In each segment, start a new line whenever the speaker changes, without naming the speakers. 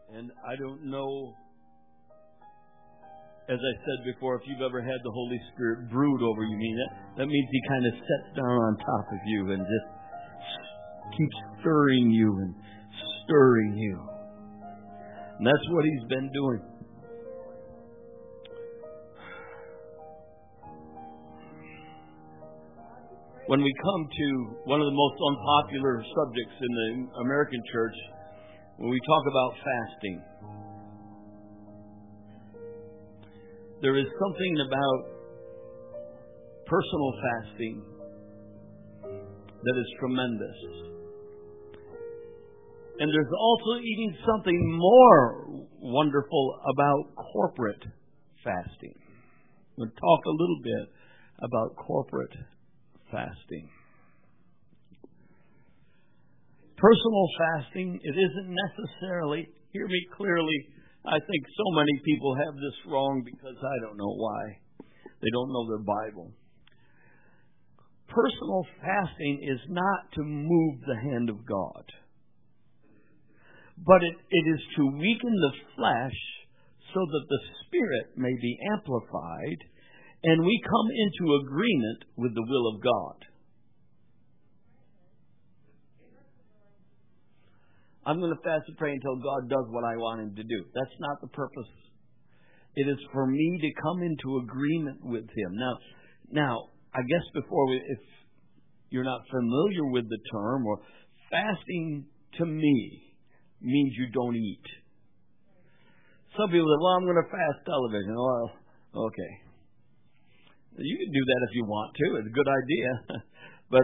And I don't know, as I said before, if you've ever had the Holy Spirit brood over you. That means He kind of sets down on top of you and just keeps stirring you and stirring you. And that's what He's been doing. When we come to one of the most unpopular subjects in the American church, when we talk about fasting, there is something about personal fasting that is tremendous. And there's also even something more wonderful about corporate fasting. We'll talk a little bit about corporate fasting. Personal fasting, it isn't necessarily, hear me clearly, I think so many people have this wrong because I don't know why. They don't know their Bible. Personal fasting is not to move the hand of God, but it is to weaken the flesh so that the Spirit may be amplified and we come into agreement with the will of God. I'm going to fast and pray until God does what I want Him to do. That's not the purpose. It is for me to come into agreement with Him. Now, I guess if you're not familiar with the term, or fasting to me means you don't eat. Some people say, well, I'm going to fast television. Well, okay. You can do that if you want to. It's a good idea. But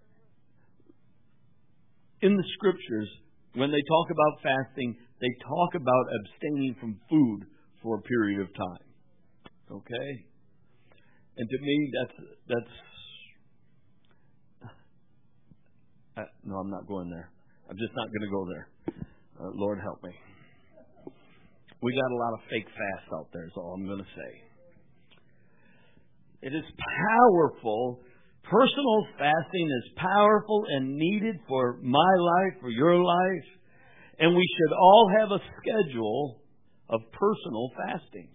in the Scriptures, when they talk about fasting, they talk about abstaining from food for a period of time. Okay? And to me, no, I'm not going there. I'm just not going to go there. Lord help me. We got a lot of fake fasts out there, is all I'm going to say. It is powerful. Personal fasting is powerful and needed for my life, for your life. And we should all have a schedule of personal fasting.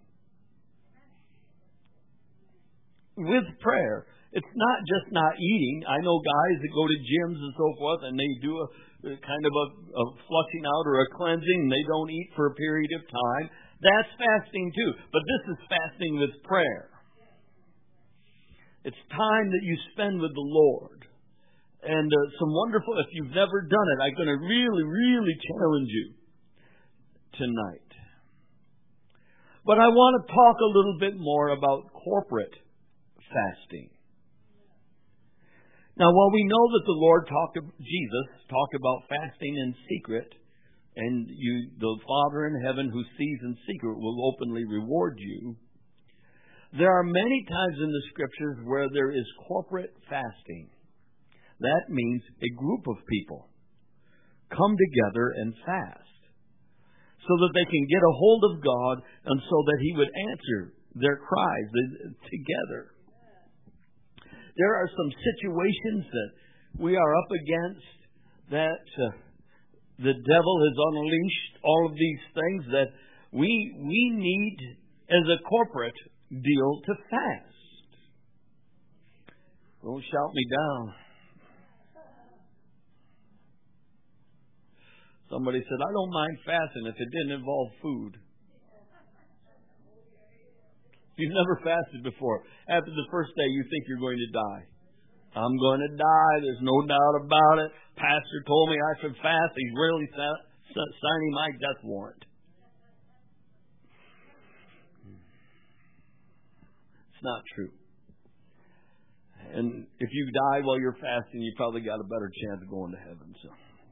With prayer. It's not just not eating. I know guys that go to gyms and so forth and they do a kind of a flushing out or a cleansing and they don't eat for a period of time. That's fasting too. But this is fasting with prayer. It's time that you spend with the Lord. And some wonderful, if you've never done it, I'm going to really, really challenge you tonight. But I want to talk a little bit more about corporate fasting. Now, while we know that the Lord Jesus talked about fasting in secret, and the Father in heaven who sees in secret will openly reward you, there are many times in the Scriptures where there is corporate fasting. That means a group of people come together and fast so that they can get a hold of God and so that He would answer their cries together. There are some situations that we are up against that the devil has unleashed all of these things that we need as a corporate deal to fast. Don't shout me down. Somebody said, I don't mind fasting if it didn't involve food. You've never fasted before. After the first day, you think you're going to die. I'm going to die. There's no doubt about it. Pastor told me I should fast. He's really signing my death warrant. It's not true. And if you die while you're fasting, you probably got a better chance of going to heaven. So,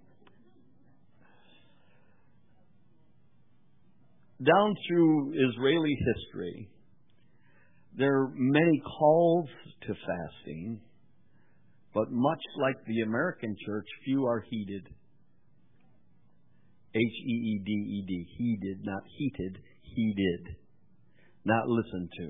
down through Israeli history, there are many calls to fasting, but much like the American church, few are heeded. H-E-E-D-E-D. Heeded, not heated. Heeded. Not listened to.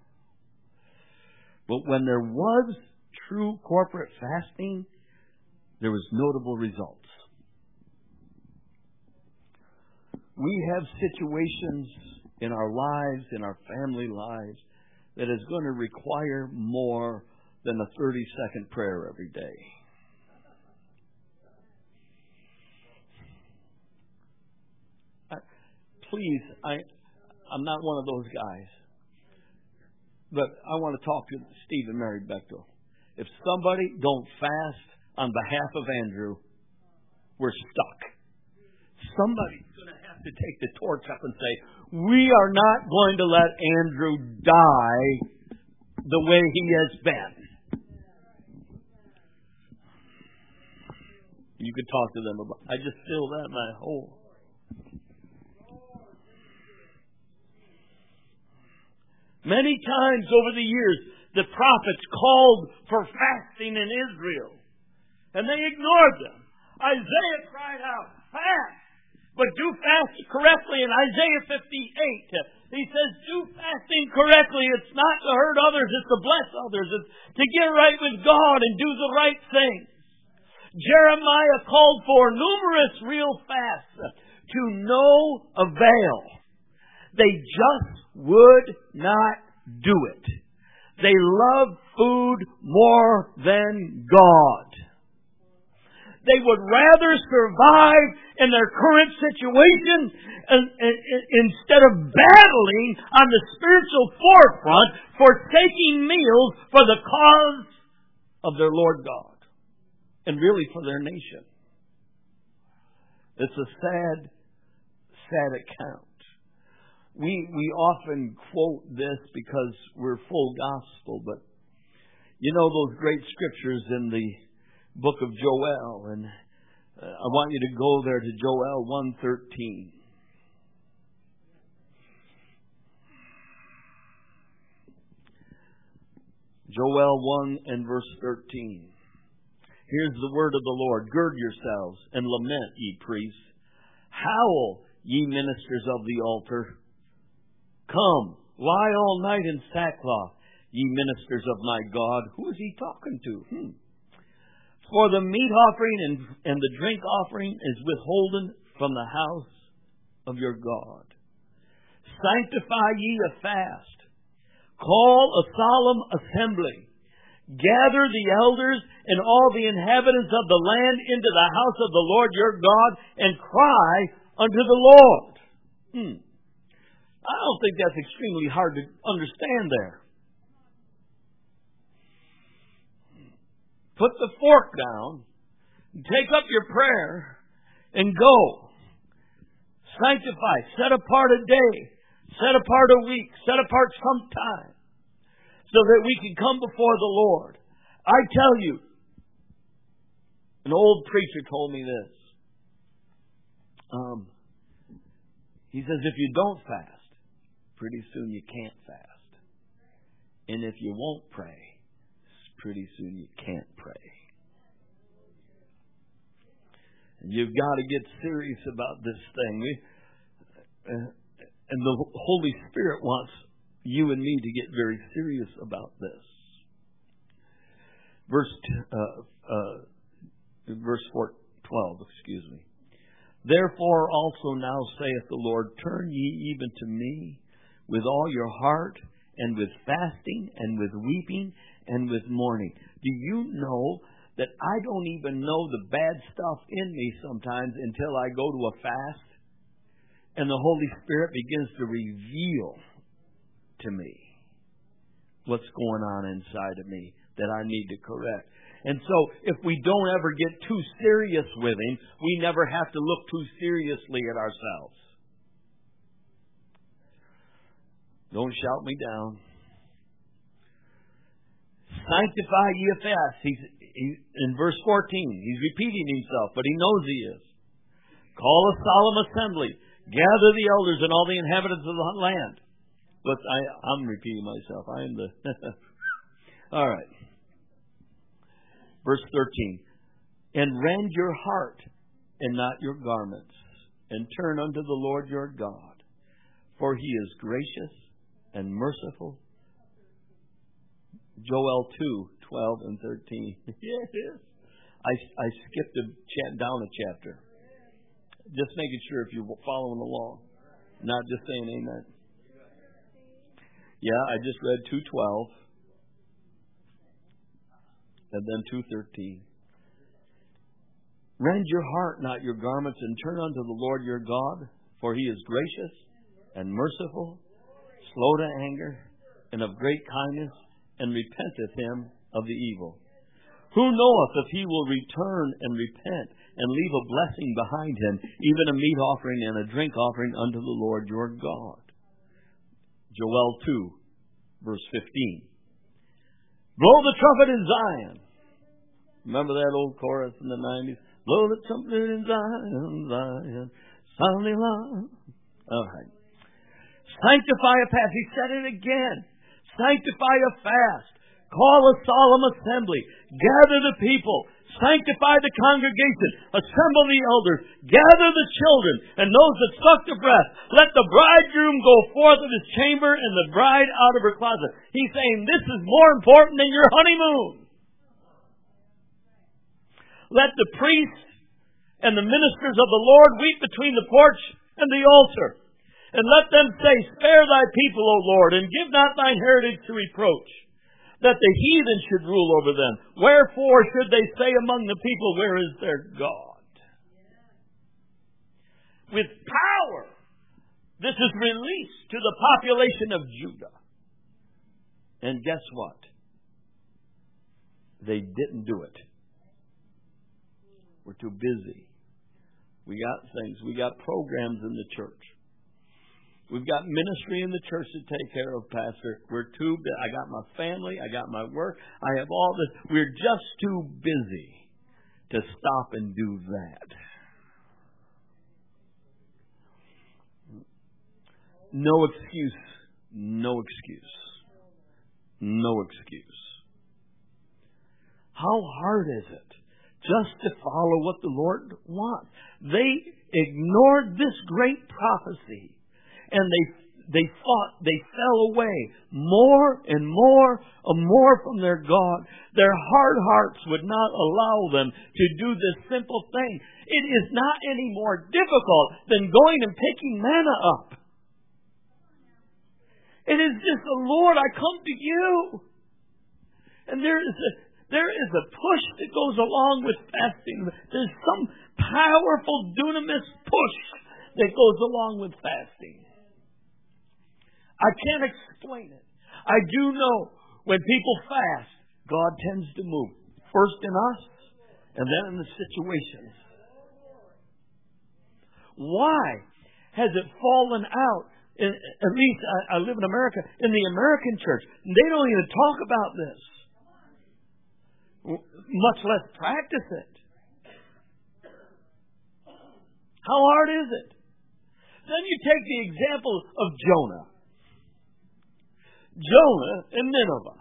But when there was true corporate fasting, there was notable results. We have situations in our lives, in our family lives, that is going to require more than a 30-second prayer every day. Please, I'm not one of those guys. But I want to talk to Steve and Mary Bechtel. If somebody don't fast on behalf of Andrew, we're stuck. Somebody's going to have to take the torch up and say, we are not going to let Andrew die the way he has been. You could talk to them about. I just feel that in my whole. Many times over the years, the prophets called for fasting in Israel, and they ignored them. Isaiah cried out, fast, but do fast correctly. In Isaiah 58, he says, do fasting correctly. It's not to hurt others, it's to bless others. It's to get right with God and do the right thing. Jeremiah called for numerous real fasts to no avail. They just would not do it. They love food more than God. They would rather survive in their current situation instead of battling on the spiritual forefront, forsaking meals for the cause of their Lord God and really for their nation. It's a sad, sad account. We often quote this because we're full gospel, but you know those great scriptures in the book of Joel, and I want you to go there to Joel 1:13. Joel 1 and verse 13. Here's the word of the Lord. Gird yourselves and lament, ye priests. Howl, ye ministers of the altar. Come, lie all night in sackcloth, ye ministers of my God. Who is he talking to? For the meat offering and the drink offering is withholden from the house of your God. Sanctify ye a fast. Call a solemn assembly. Gather the elders and all the inhabitants of the land into the house of the Lord your God and cry unto the Lord. I don't think that's extremely hard to understand there. Put the fork down, take up your prayer, and go. Sanctify, set apart a day, set apart a week, set apart some time, so that we can come before the Lord. I tell you, an old preacher told me this. He says, if you don't fast, pretty soon you can't fast. And if you won't pray, pretty soon you can't pray. And you've got to get serious about this thing. And the Holy Spirit wants you and me to get very serious about this. Verse 12, excuse me. Therefore also now saith the Lord, turn ye even to me with all your heart, and with fasting, and with weeping, and with mourning. Do you know that I don't even know the bad stuff in me sometimes until I go to a fast, and the Holy Spirit begins to reveal to me what's going on inside of me that I need to correct. And so, if we don't ever get too serious with Him, we never have to look too seriously at ourselves. Don't shout me down. Sanctify ye a fast. He's in verse 14. He's repeating himself, but he knows he is. Call a solemn assembly. Gather the elders and all the inhabitants of the land. But I'm repeating myself. I am the... All right. Verse 13. And rend your heart and not your garments, and turn unto the Lord your God. For He is gracious and merciful. Joel 2:12 and 13. Yes. I skipped down a chapter. Just making sure if you're following along. Not just saying amen. Yeah, I just read 2:12. And then 2:13. Rend your heart, not your garments, and turn unto the Lord your God, for He is gracious and merciful, slow to anger, and of great kindness, and repenteth him of the evil. Who knoweth if he will return and repent, and leave a blessing behind him, even a meat offering and a drink offering unto the Lord your God? Joel 2, verse 15. Blow the trumpet in Zion. Remember that old chorus in the 90s? Blow the trumpet in Zion, Zion, sound the alarm. All right. Sanctify a fast. He said it again. Sanctify a fast. Call a solemn assembly. Gather the people. Sanctify the congregation. Assemble the elders. Gather the children and those that suck the breast. Let the bridegroom go forth of his chamber and the bride out of her closet. He's saying this is more important than your honeymoon. Let the priests and the ministers of the Lord weep between the porch and the altar. And let them say, spare thy people, O Lord, and give not thine heritage to reproach, that the heathen should rule over them. Wherefore should they say among the people, where is their God? With power, this is released to the population of Judah. And guess what? They didn't do it. We're too busy. We got things. We got programs in the church. We've got ministry in the church to take care of, Pastor. We're too busy. I got my family. I got my work. I have all this. We're just too busy to stop and do that. No excuse. No excuse. No excuse. How hard is it just to follow what the Lord wants? They ignored this great prophecy. And they fell away more and more from their God. Their hard hearts would not allow them to do this simple thing. It is not any more difficult than going and picking manna up. It is just the Lord, I come to you. And there is a push that goes along with fasting. There's some powerful dunamis push that goes along with fasting. I can't explain it. I do know when people fast, God tends to move. First in us, and then in the situations. Why has it fallen out? At least I live in America. In the American church, they don't even talk about this. Much less practice it. How hard is it? Then you take the example of Jonah. Jonah in Nineveh.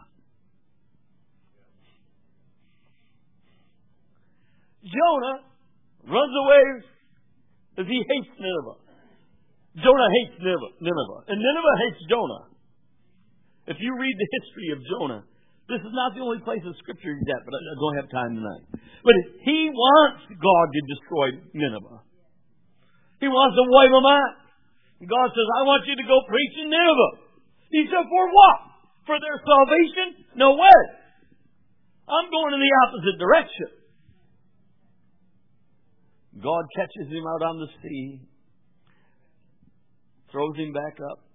Jonah runs away because he hates Nineveh. Jonah hates Nineveh. And Nineveh hates Jonah. If you read the history of Jonah, this is not the only place in Scripture he's at, but I don't have time tonight. But he wants God to destroy Nineveh. He wants to wipe them out. And God says, I want you to go preach in Nineveh. He said, for what? For their salvation? No way. I'm going in the opposite direction. God catches him out on the sea, throws him back up.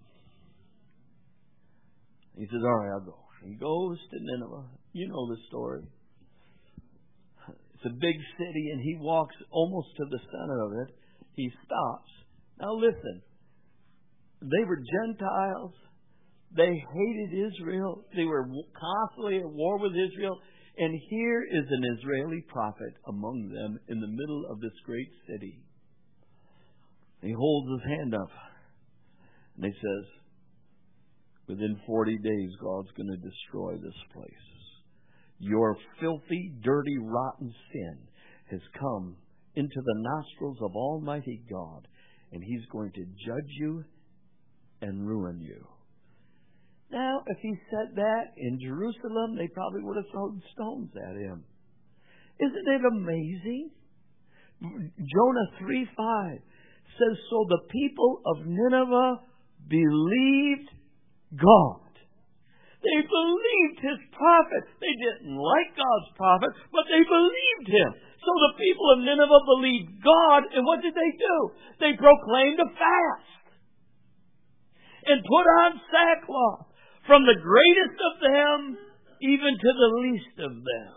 He says, all right, I'll go. He goes to Nineveh. You know the story. It's a big city, and he walks almost to the center of it. He stops. Now listen. They were Gentiles. They hated Israel. They were constantly at war with Israel. And here is an Israeli prophet among them in the middle of this great city. He holds his hand up. And he says, within 40 days, God's going to destroy this place. Your filthy, dirty, rotten sin has come into the nostrils of Almighty God. And He's going to judge you and ruin you. Now, if he said that in Jerusalem, they probably would have thrown stones at him. Isn't it amazing Jonah 3:5 says, so the people of Nineveh believed God. They believed His prophet. They didn't like God's prophet, but they believed him. So the people of Nineveh believed God, and what did they do? They proclaimed a fast and put on sackcloth, from the greatest of them even to the least of them.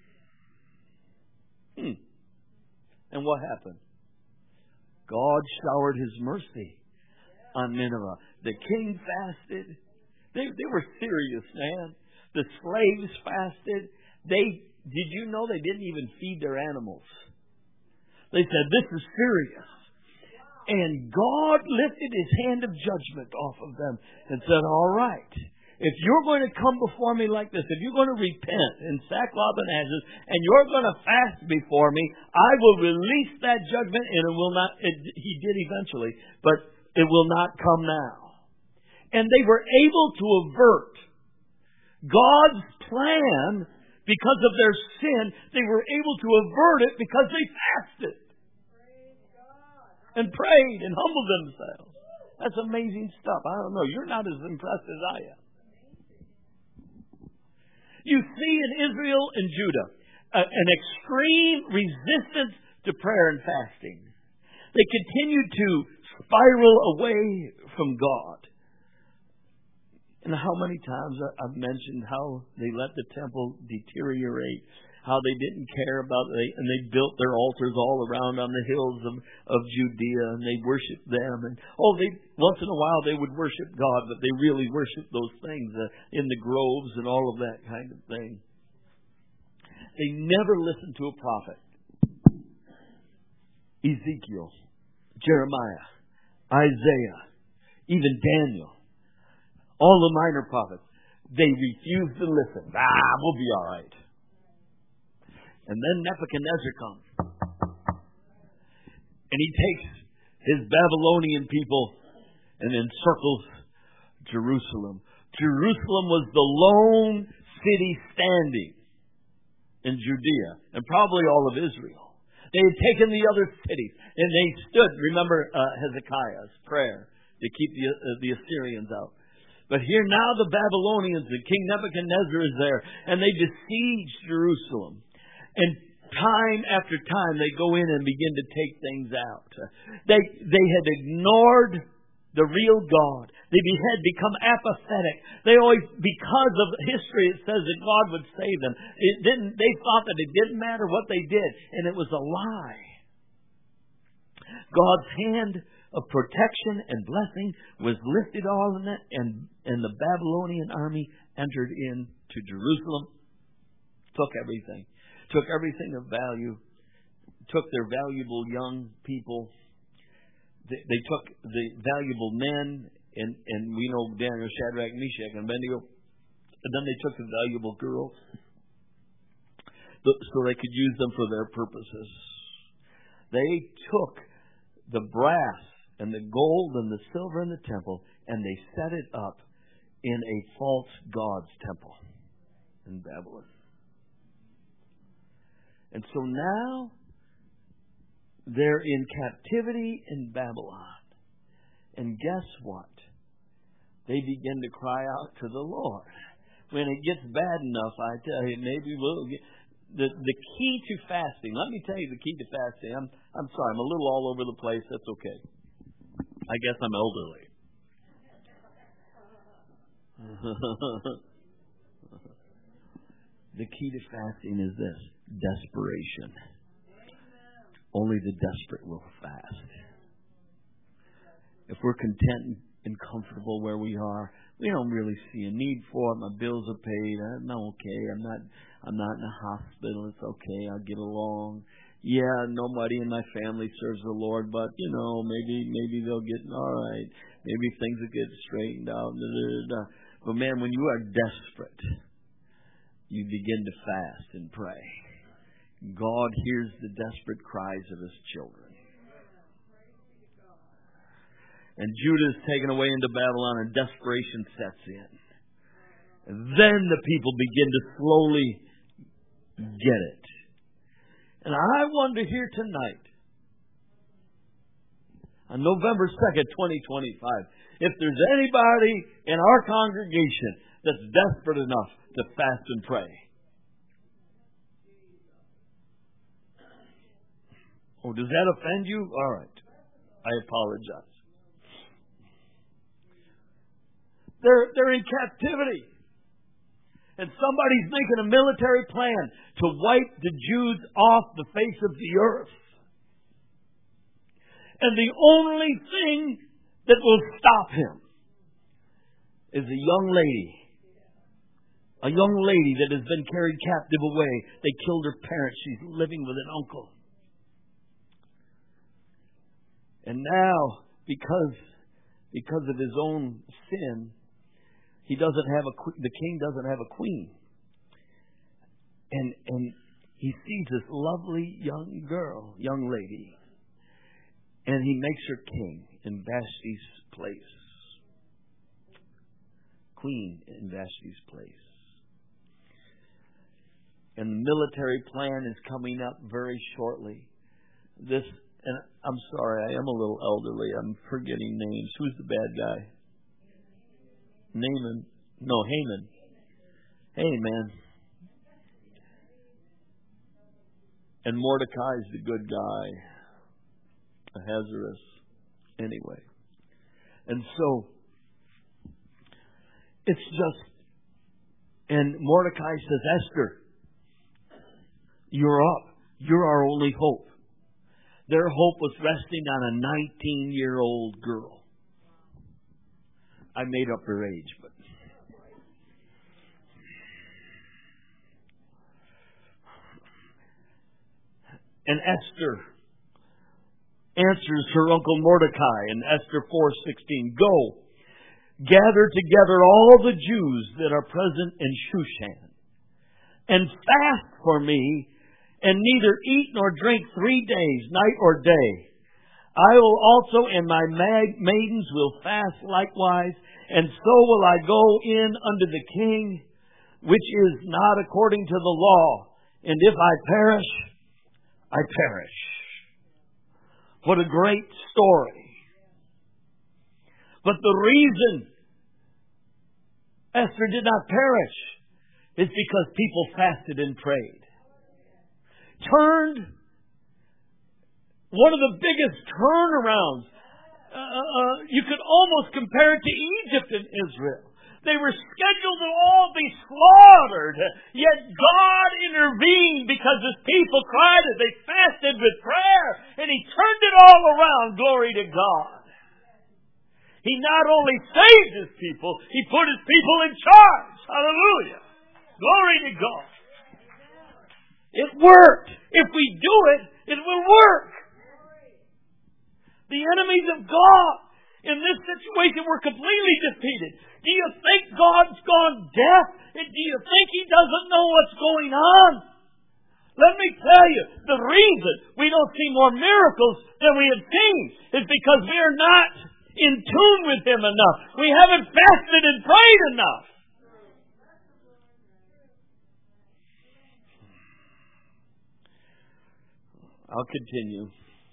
And what happened? God showered His mercy on Nineveh. The king fasted. They were serious, man. The slaves fasted. Did you know they didn't even feed their animals? They said, this is serious. And God lifted His hand of judgment off of them and said, all right, if you're going to come before me like this, if you're going to repent in sackcloth and ashes, and you're going to fast before me, I will release that judgment, and it will not, He did eventually, but it will not come now. And they were able to avert God's plan because of their sin. They were able to avert it because they fasted and prayed and humbled themselves. That's amazing stuff. I don't know. You're not as impressed as I am. You see in Israel and Judah an extreme resistance to prayer and fasting. They continued to spiral away from God. And how many times I've mentioned how they let the temple deteriorate, how they didn't care about it, and they built their altars all around on the hills of Judea, and they worshiped them. And once in a while they would worship God, but they really worshiped those things in the groves and all of that kind of thing. They never listened to a prophet. Ezekiel, Jeremiah, Isaiah, even Daniel, all the minor prophets, they refused to listen. We'll be all right. And then Nebuchadnezzar comes. And he takes his Babylonian people and encircles Jerusalem. Jerusalem was the lone city standing in Judea and probably all of Israel. They had taken the other cities and they stood, remember Hezekiah's prayer to keep the Assyrians out. But here now the Babylonians, and King Nebuchadnezzar is there, and they besiege Jerusalem. And time after time they go in and begin to take things out. They had ignored the real God. They had become apathetic. They always, because of history, it says that God would save them. They thought that it didn't matter what they did, and it was a lie. God's hand of protection and blessing was lifted all in it, and the Babylonian army entered into Jerusalem, took everything of value, took their valuable young people. They took the valuable men, and we know Daniel, Shadrach, Meshach, and Abednego. And then they took the valuable girls, so they could use them for their purposes. They took the brass and the gold and the silver in the temple, and they set it up in a false god's temple in Babylon. And so now they're in captivity in Babylon. And guess what? They begin to cry out to the Lord. When it gets bad enough, I tell you, maybe we'll get... The key to fasting, let me tell you the key to fasting. I'm sorry, I'm a little all over the place. That's okay. I guess I'm elderly. The key to fasting is this: desperation. Only the desperate will fast. If we're content and comfortable where we are, we don't really see a need for it. My bills are paid. I'm okay. I'm not in a hospital. It's okay. I'll get along. Yeah, nobody in my family serves the Lord, but maybe they'll get all right. Maybe things will get straightened out. But man, when you are desperate, you begin to fast and pray. God hears the desperate cries of His children. And Judah is taken away into Babylon, and desperation sets in. And then the people begin to slowly get it. And I wonder here tonight, On November 2nd, 2025. If there's anybody in our congregation that's desperate enough to fast and pray. Oh, does that offend you? All right. I apologize. They're in captivity. And somebody's making a military plan to wipe the Jews off the face of the earth. And the only thing that will stop him is a young lady. A young lady that has been carried captive away. They killed her parents. She's living with an uncle. And now, because of his own sin, he doesn't have the king doesn't have a queen. And he sees this lovely young lady, and he makes her king in Vashti's place. Queen in Vashti's place. And the military plan is coming up very shortly. And I'm sorry, I am a little elderly. I'm forgetting names. Who's the bad guy? Haman. Hey, man. And Mordecai's the good guy. Ahasuerus. Anyway. And so, it's just, and Mordecai says, Esther, you're up. You're our only hope. Their hope was resting on a 19-year-old girl. I made up her age, but... And Esther answers her uncle Mordecai in Esther 4:16. Go, gather together all the Jews that are present in Shushan, and fast for me, and neither eat nor drink 3 days, night or day. I will also, and my maidens will fast likewise, and so will I go in unto the king, which is not according to the law. And if I perish, I perish. What a great story. But the reason Esther did not perish is because people fasted and prayed. One of the biggest turnarounds. You could almost compare it to Egypt and Israel. They were scheduled to all be slaughtered, yet God intervened because His people cried as they fasted with prayer, and He turned it all around. Glory to God. He not only saved His people, He put His people in charge. Hallelujah. Glory to God. It worked. If we do it, it will work. The enemies of God in this situation were completely defeated. Do you think God's gone deaf? And do you think He doesn't know what's going on? Let me tell you, the reason we don't see more miracles than we have seen is because we are not in tune with Him enough. We haven't fasted and prayed enough. I'll continue.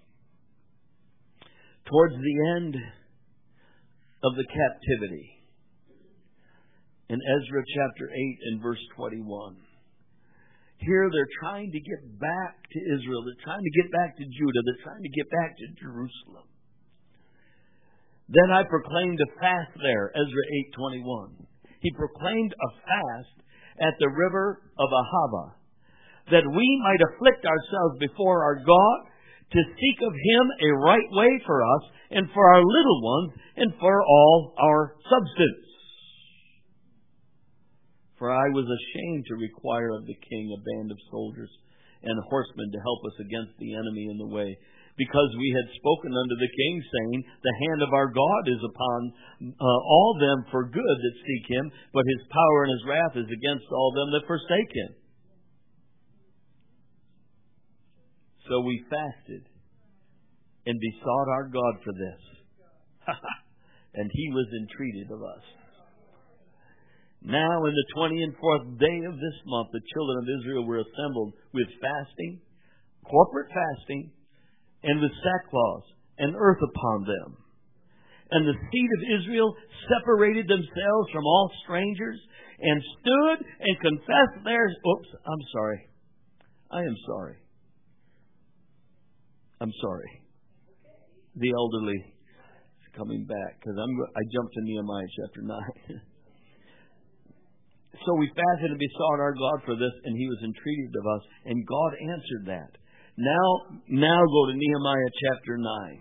Towards the end of the captivity, in Ezra chapter 8 and verse 21, here they're trying to get back to Israel. They're trying to get back to Judah. They're trying to get back to Jerusalem. Then I proclaimed a fast there, Ezra 8:21. He proclaimed a fast at the river of Ahava, that we might afflict ourselves before our God, to seek of Him a right way for us, and for our little ones, and for all our substance. For I was ashamed to require of the king a band of soldiers and horsemen to help us against the enemy in the way, because we had spoken unto the king, saying, the hand of our God is upon all them for good that seek Him, but His power and His wrath is against all them that forsake Him. So we fasted and besought our God for this. And He was entreated of us. Now in the 24th day of this month, the children of Israel were assembled with fasting, corporate fasting, and with sackcloth and earth upon them. And the seed of Israel separated themselves from all strangers and stood and confessed their... Oops, I'm sorry. I am sorry. I'm sorry. The elderly is coming back because I jumped to Nehemiah chapter 9. So we fasted and besought our God for this, and He was entreated of us, and God answered that. Now go to Nehemiah chapter 9.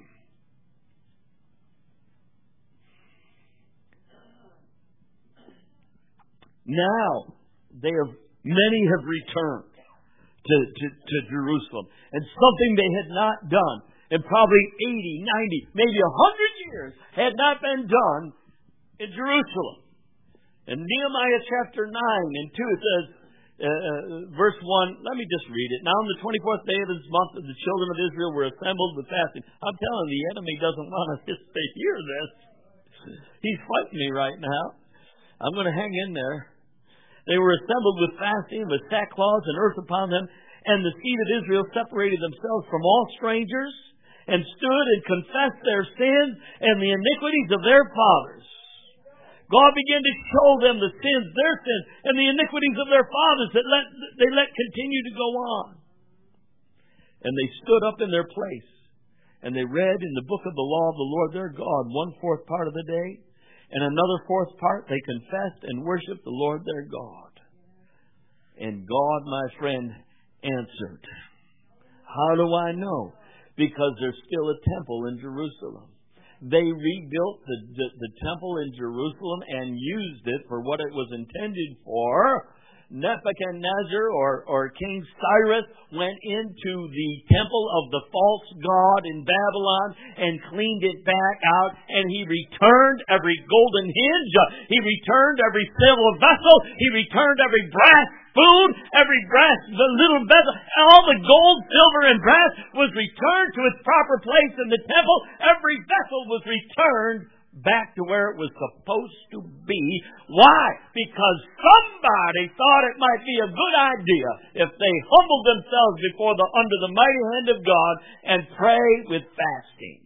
Now many have returned to Jerusalem, and something they had not done in probably 80, 90, maybe 100 years had not been done in Jerusalem. In Nehemiah chapter 9 and 2 it says, verse 1, let me just read it. Now on the 24th day of this month, the children of Israel were assembled with fasting. I'm telling you, the enemy doesn't want us to hear this. He's fighting me right now. I'm going to hang in there. They were assembled with fasting, with sackcloth and earth upon them, and the seed of Israel separated themselves from all strangers, and stood and confessed their sins and the iniquities of their fathers. God began to show them the sins, their sins, and the iniquities of their fathers that they let continue to go on. And they stood up in their place, and they read in the book of the law of the Lord their God 1/4 part of the day, and another 4th part they confessed and worshiped the Lord their God. And God, my friend, answered. How do I know? Because there's still a temple in Jerusalem. They rebuilt the temple in Jerusalem and used it for what it was intended for. Nebuchadnezzar or King Cyrus went into the temple of the false god in Babylon and cleaned it back out, and he returned every golden hinge, he returned every silver vessel, he returned every brass spoon, the little vessel, all the gold, silver, and brass was returned to its proper place in the temple. Every vessel was returned back to where it was supposed to be. Why? Because somebody thought it might be a good idea if they humbled themselves under the mighty hand of God and pray with fasting.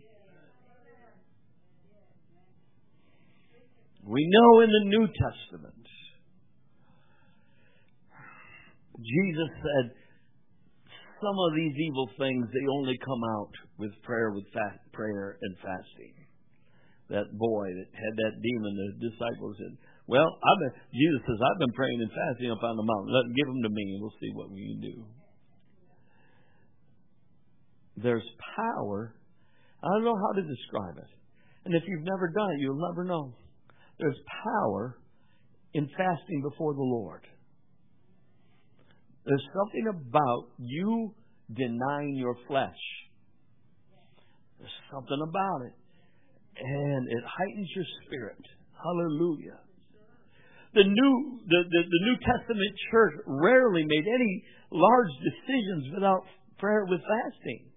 We know in the New Testament, Jesus said, some of these evil things, they only come out with prayer and fasting. That boy that had that demon, the disciples said, Jesus says, I've been praying and fasting up on the mountain. Give them to me and we'll see what we can do. There's power. I don't know how to describe it. And if you've never done it, you'll never know. There's power in fasting before the Lord. There's something about you denying your flesh. There's something about it. And it heightens your spirit. Hallelujah. The New Testament church rarely made any large decisions without prayer with fasting.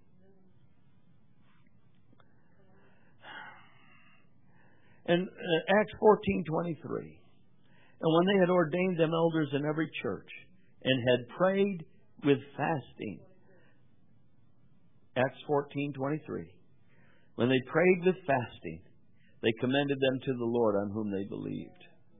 And Acts 14:23. And when they had ordained them elders in every church and had prayed with fasting. Acts 14:23. When they prayed with fasting, they commended them to the Lord on whom they believed.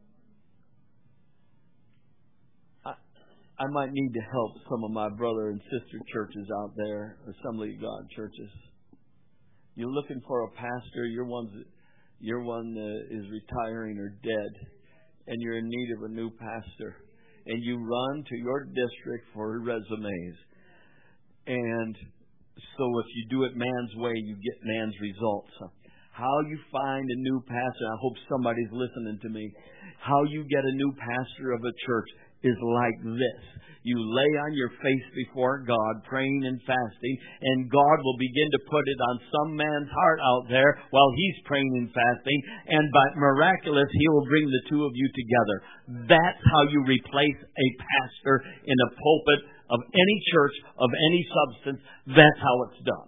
I might need to help some of my brother and sister churches out there, Assembly of God churches. You're looking for a pastor, your one is retiring or dead, and you're in need of a new pastor. And you run to your district for resumes. And so if you do it man's way, you get man's results. How you find a new pastor, I hope somebody's listening to me. How you get a new pastor of a church is like this. You lay on your face before God, praying and fasting, and God will begin to put it on some man's heart out there while he's praying and fasting, and by miraculous, He will bring the two of you together. That's how you replace a pastor in a pulpit of any church, of any substance. That's how it's done.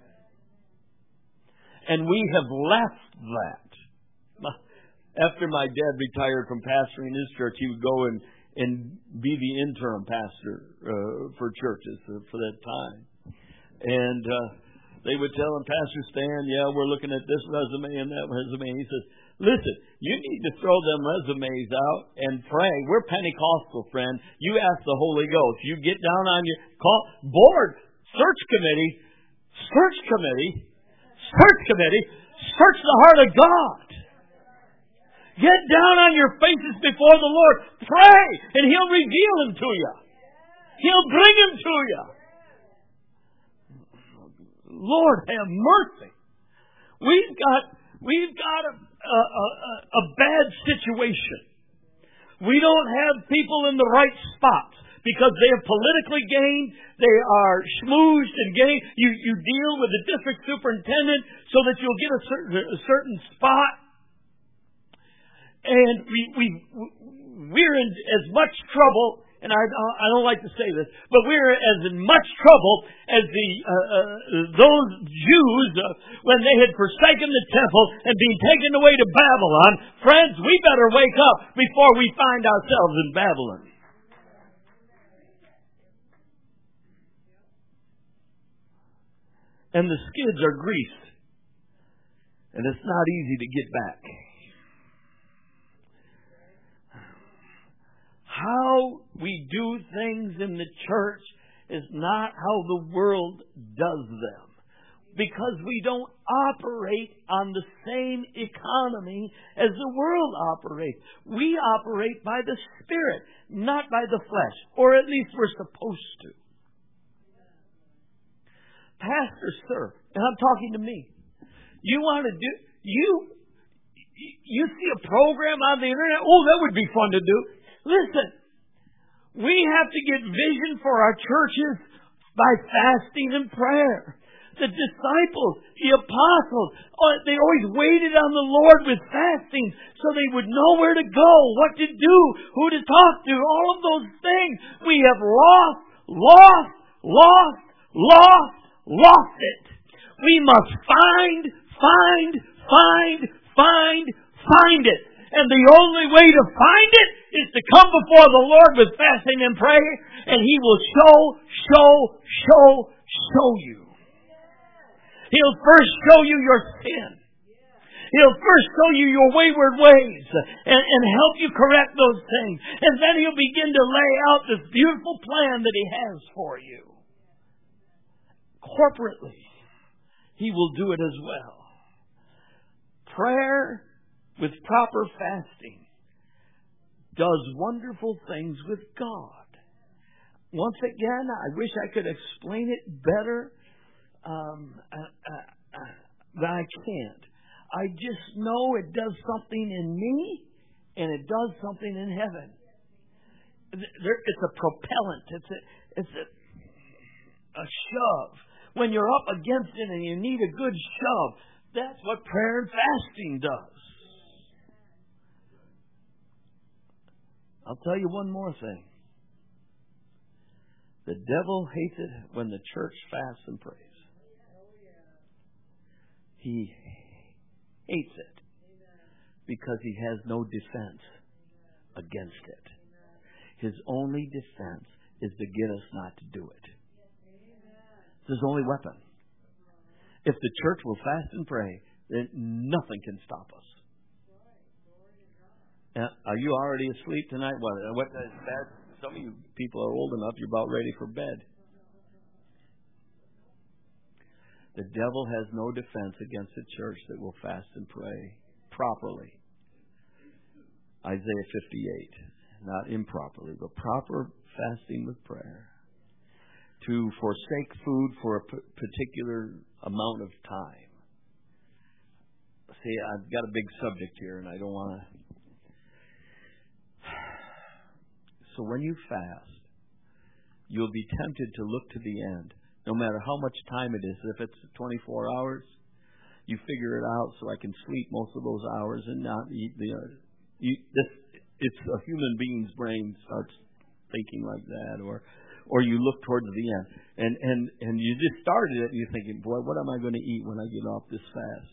And we have left that. After my dad retired from pastoring his church, he would go and be the interim pastor for churches for that time. And they would tell him, Pastor Stan, yeah, we're looking at this resume and that resume. He says, listen, you need to throw them resumes out and pray. We're Pentecostal, friend. You ask the Holy Ghost. You get down on your board, search committee, search the heart of God. Get down on your faces before the Lord. Pray, and He'll reveal Him to you. He'll bring Him to you. Lord, have mercy. We've got a bad situation. We don't have people in the right spots because they have politically gained. They are schmoozed and gained. You deal with the district superintendent so that you'll get a certain spot. And we're in as much trouble. And I don't like to say this, but we're as in much trouble as those Jews when they had forsaken the temple and been taken away to Babylon. Friends, we better wake up before we find ourselves in Babylon. And the skids are greased, and it's not easy to get back. How we do things in the church is not how the world does them. Because we don't operate on the same economy as the world operates. We operate by the Spirit, not by the flesh. Or at least we're supposed to. Pastor, sir, and I'm talking to me. You want to do... You see a program on the internet? Oh, that would be fun to do. Listen, we have to get vision for our churches by fasting and prayer. The disciples, the apostles, they always waited on the Lord with fasting so they would know where to go, what to do, who to talk to, all of those things. We have lost it. We must find it. And the only way to find it is to come before the Lord with fasting and prayer, and He will show you. He'll first show you your sin. He'll first show you your wayward ways and help you correct those things. And then He'll begin to lay out this beautiful plan that He has for you. Corporately, He will do it as well. Prayer with proper fasting does wonderful things with God. Once again, I wish I could explain it better, but I can't. I just know it does something in me, and it does something in heaven. It's a propellant. It's a shove. When you're up against it and you need a good shove, that's what prayer and fasting does. I'll tell you one more thing. The devil hates it when the church fasts and prays. He hates it because he has no defense against it. His only defense is to get us not to do it. It's his only weapon. If the church will fast and pray, then nothing can stop us. Are you already asleep tonight? What is bed? Some of you people are old enough, you're about ready for bed. The devil has no defense against a church that will fast and pray properly. Isaiah 58. Not improperly, but proper fasting with prayer. To forsake food for a particular amount of time. See, I've got a big subject here, and I don't want to... So when you fast, you'll be tempted to look to the end, no matter how much time it is. If it's 24 hours, you figure it out so I can sleep most of those hours and not eat it's a human being's brain starts thinking like that, or you look towards the end, and you just started it, and you're thinking, boy, what am I going to eat when I get off this fast?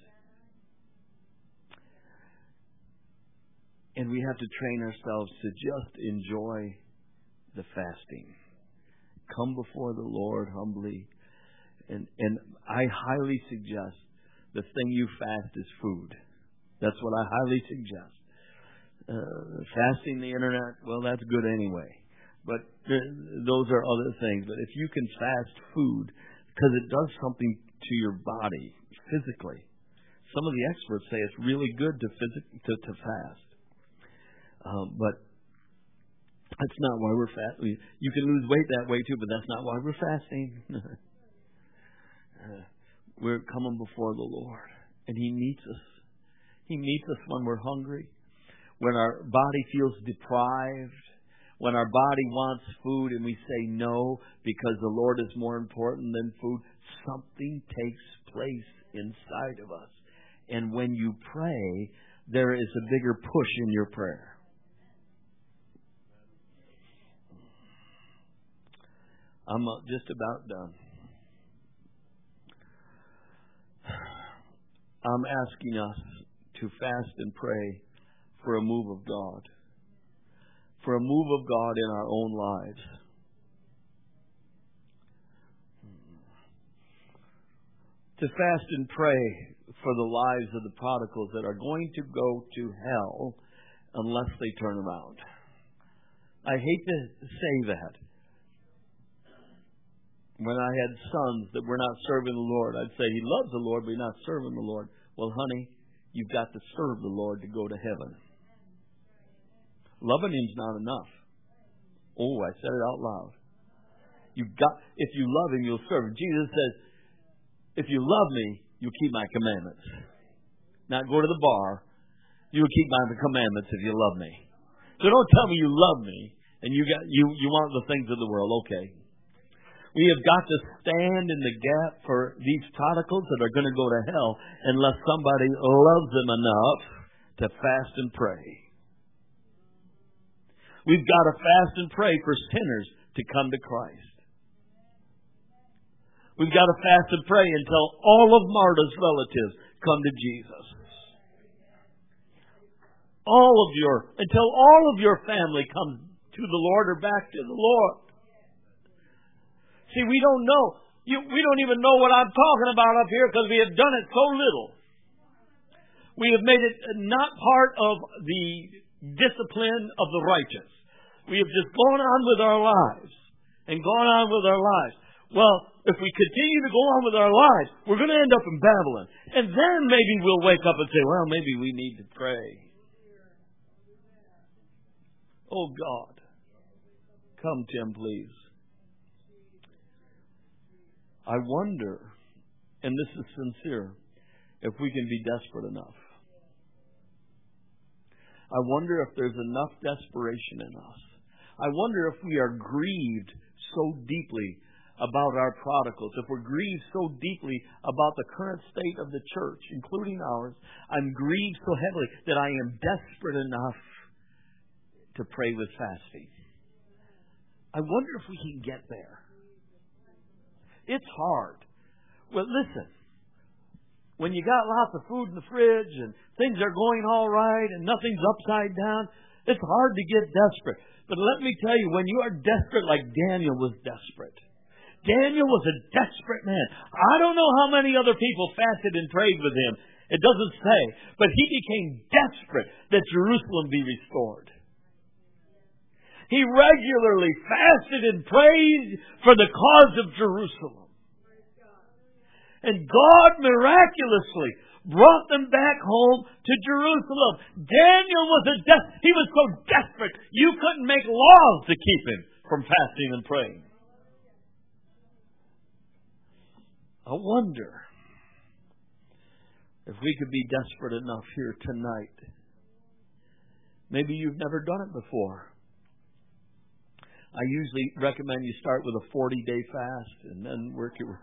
And we have to train ourselves to just enjoy the fasting. Come before the Lord humbly And I highly suggest the thing you fast is food. That's what I highly suggest. Fasting the internet, well, that's good anyway. But those are other things. But if you can fast food, because it does something to your body physically. Some of the experts say it's really good to fast. But that's not why we're fasting. You can lose weight that way too, but that's not why we're fasting. We're coming before the Lord, and He meets us. He meets us when we're hungry, when our body feels deprived, when our body wants food and we say no because the Lord is more important than food. Something takes place inside of us. And when you pray, there is a bigger push in your prayer. I'm just about done. I'm asking us to fast and pray for a move of God. For a move of God in our own lives. To fast and pray for the lives of the prodigals that are going to go to hell unless they turn around. I hate to say that. When I had sons that were not serving the Lord, I'd say, he loves the Lord, but he's not serving the Lord. Well, honey, you've got to serve the Lord to go to heaven. Loving Him's not enough. Oh, I said it out loud. If you love Him, you'll serve Him. Jesus says, if you love me, you'll keep my commandments. Not go to the bar. You'll keep my commandments if you love me. So don't tell me you love me and you want the things of the world. Okay. We have got to stand in the gap for these prodigals that are going to go to hell unless somebody loves them enough to fast and pray. We've got to fast and pray for sinners to come to Christ. We've got to fast and pray until all of Marta's relatives come to Jesus. Until all of your family comes to the Lord or back to the Lord. See, we don't know. We don't even know what I'm talking about up here because we have done it so little. We have made it not part of the discipline of the righteous. We have just gone on with our lives and gone on with our lives. Well, if we continue to go on with our lives, we're going to end up in Babylon. And then maybe we'll wake up and say, well, maybe we need to pray. Oh, God. Come, Tim, please. I wonder, and this is sincere, if we can be desperate enough. I wonder if there's enough desperation in us. I wonder if we are grieved so deeply about our prodigals, if we're grieved so deeply about the current state of the church, including ours. I'm grieved so heavily that I am desperate enough to pray with fasting. I wonder if we can get there. It's hard. Well, listen. When you got lots of food in the fridge and things are going all right and nothing's upside down, it's hard to get desperate. But let me tell you, when you are desperate like Daniel was desperate. Daniel was a desperate man. I don't know how many other people fasted and prayed with him. It doesn't say. But he became desperate that Jerusalem be restored. He regularly fasted and prayed for the cause of Jerusalem. And God miraculously brought them back home to Jerusalem. Daniel was he was so desperate, you couldn't make laws to keep him from fasting and praying. I wonder if we could be desperate enough here tonight. Maybe you've never done it before. I usually recommend you start with a 40-day fast and then work your...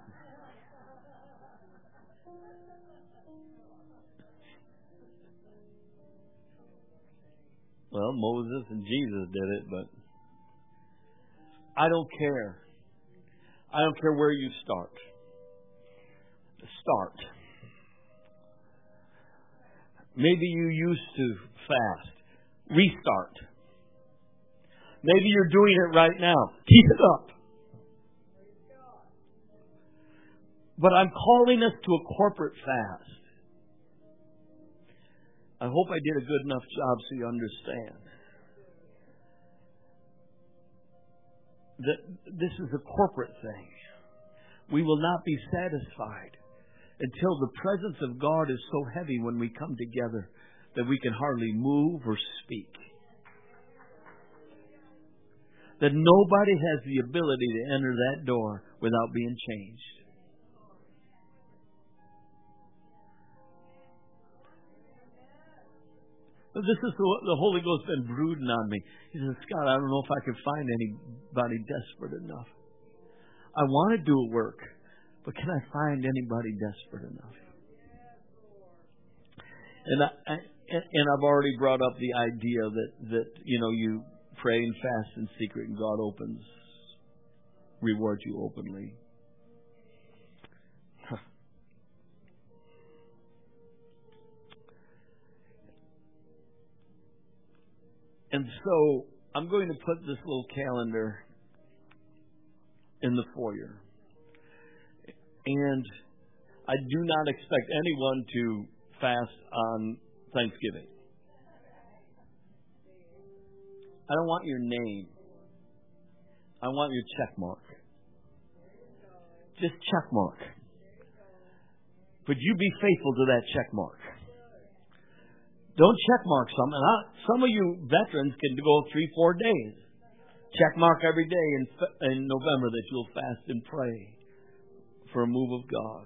Well, Moses and Jesus did it, but I don't care. I don't care where you start. Start. Maybe you used to fast. Restart. Maybe you're doing it right now. Keep it up. But I'm calling us to a corporate fast. I hope I did a good enough job so you understand that this is a corporate thing. We will not be satisfied until the presence of God is so heavy when we come together that we can hardly move or speak. That nobody has the ability to enter that door without being changed. This is the Holy Ghost been brooding on me. He says, Scott, I don't know if I can find anybody desperate enough. I want to do a work, but can I find anybody desperate enough? And I've already brought up the idea that you pray and fast in secret and God rewards you openly. And so I'm going to put this little calendar in the foyer. And I do not expect anyone to fast on Thanksgiving. I don't want your name. I want your check mark. Just check mark. But you be faithful to that check mark. Don't check mark something. Some of you veterans can go 3-4 days. Check mark every day in November that you'll fast and pray for a move of God.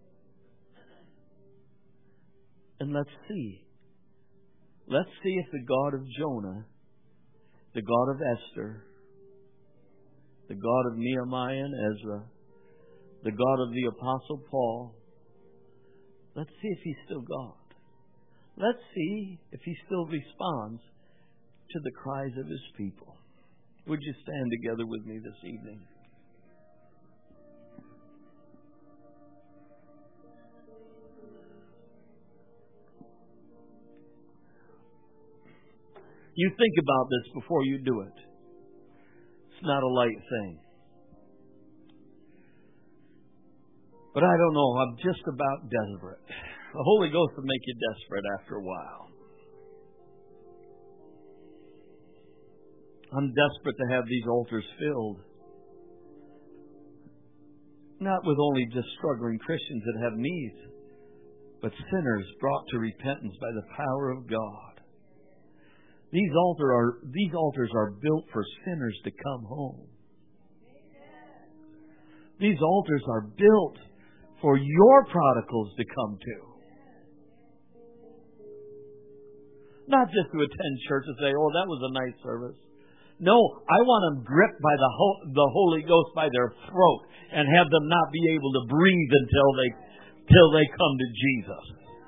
And let's see. Let's see if the God of Jonah, the God of Esther, the God of Nehemiah and Ezra, the God of the Apostle Paul, let's see if He's still God. Let's see if He still responds to the cries of His people. Would you stand together with me this evening? You think about this before you do it. It's not a light thing. But I don't know, I'm just about desperate. The Holy Ghost will make you desperate after a while. I'm desperate to have these altars filled. Not with only just struggling Christians that have needs, but sinners brought to repentance by the power of God. These altars are built for sinners to come home. These altars are built for your prodigals to come to. Not just to attend church and say, oh, that was a nice service. No, I want them gripped by the Holy Ghost by their throat and have them not be able to breathe until they come to Jesus.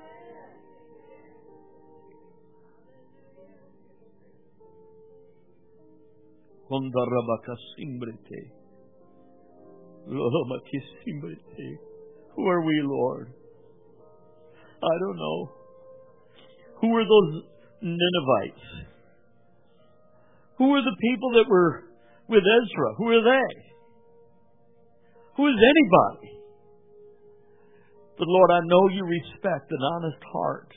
Who are we, Lord? I don't know. Who are those Ninevites? Who are the people that were with Ezra? Who are they? Who is anybody? But Lord, I know you respect an honest heart.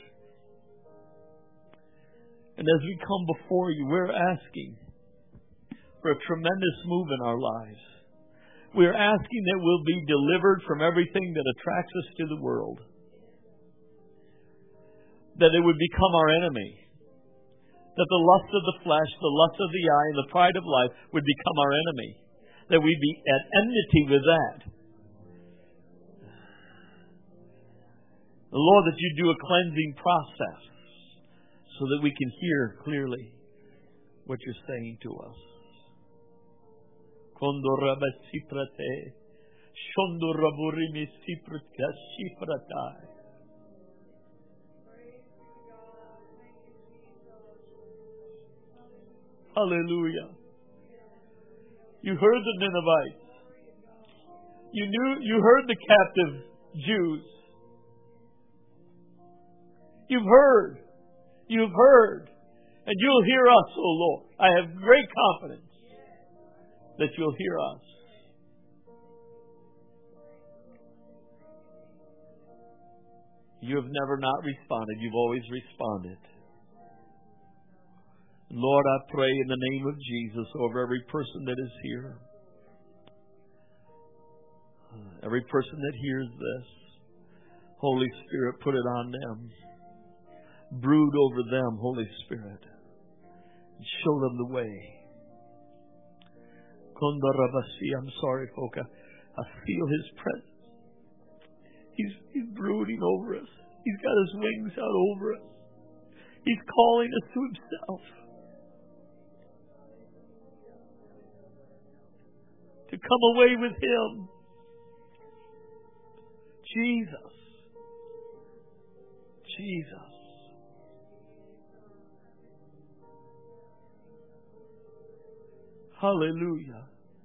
And as we come before you, we're asking for a tremendous move in our lives. We're asking that we'll be delivered from everything that attracts us to the world. That it would become our enemy. That the lust of the flesh, the lust of the eye, and the pride of life would become our enemy. That we'd be at enmity with that. Lord, that you do a cleansing process so that we can hear clearly what you're saying to us. Hallelujah. You heard the Ninevites. You heard the captive Jews. You've heard. And you'll hear us, O Lord. I have great confidence that you'll hear us. You have never not responded. You've always responded. Lord, I pray in the name of Jesus over every person that is here. Every person that hears this. Holy Spirit, put it on them. Brood over them, Holy Spirit. And show them the way. I'm sorry, folk. I feel His presence. He's brooding over us. He's got His wings out over us. He's calling us to Himself. To come away with Him. Jesus. Jesus. Hallelujah.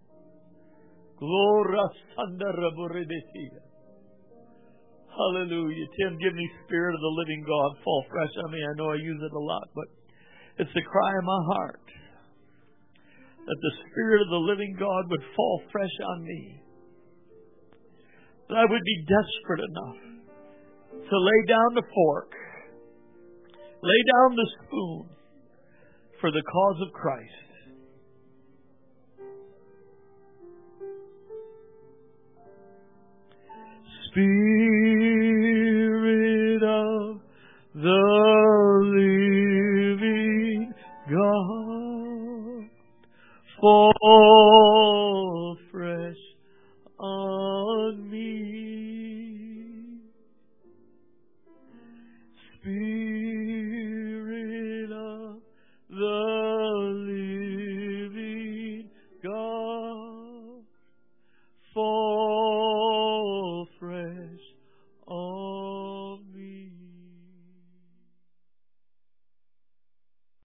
Gloria Sandra Boredesia. Hallelujah. Tim, give me Spirit of the living God. Fall fresh on me. I know I use it a lot, but it's the cry of my heart. That the Spirit of the living God would fall fresh on me. That I would be desperate enough to lay down the fork, lay down the spoon for the cause of Christ. Spirit